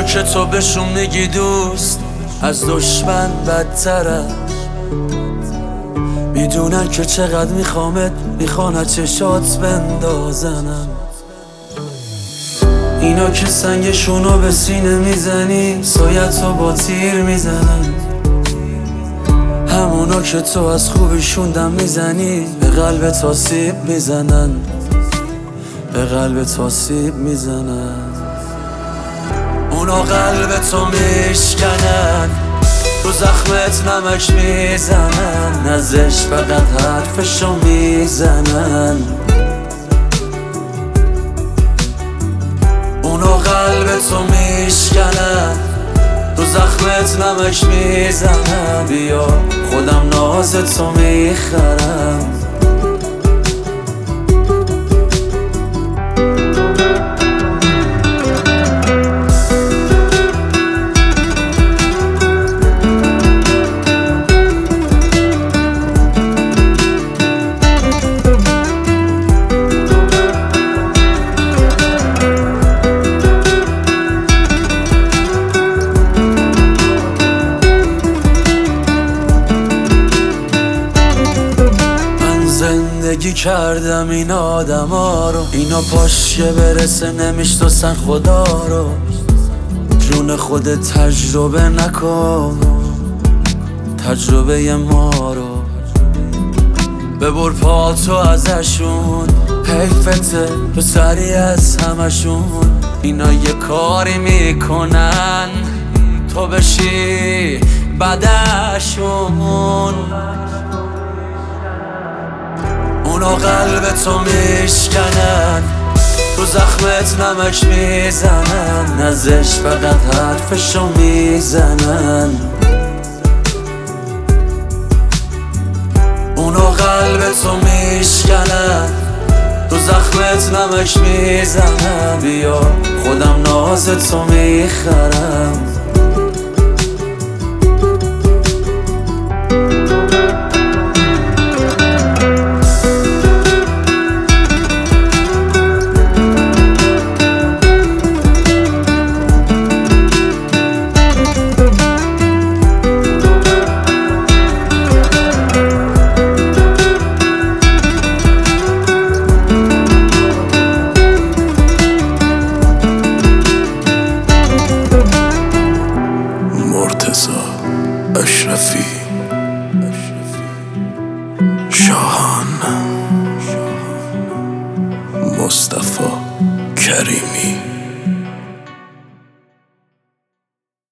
که تو بهشون میگی دوست از دشمن بدترن، میدونن که چقدر میخوامت، میخوان چشات بندازنم. اینا که سنگشونو به سینه میزنی سایتو با تیر میزنن، همونا که تو از خوبیشون دم میزنی به قلبت آسیب میزنن، به قلبت آسیب میزنن. اونا قلبتو میشکنن، رو زخمت نمک میزنن، ازش فقط حرفشو میزنن. اونا قلبتو میشکنن، رو زخمت نمک میزنن. بیا خودم نازتو میخرم. زندگی کردم این آدم ها رو، اینا پاش که برسه نمیشناسن خدا رو. جون خودت تجربه نکن، تجربه ما رو ببر پاتو ازشون. حیفته تو سری از همشون، اینا یه کاری میکنن تو بشی بعدشون. اونا قلبتو میشکنن، تو زخمت نمک میزنن، ازش فقط حرفشو میزنن. اونا قلبتو میشکنن، تو زخمت نمک میزنن. بیا خودم نازتو میخرم. اشرفی، شاهان، مصطفی کریمی.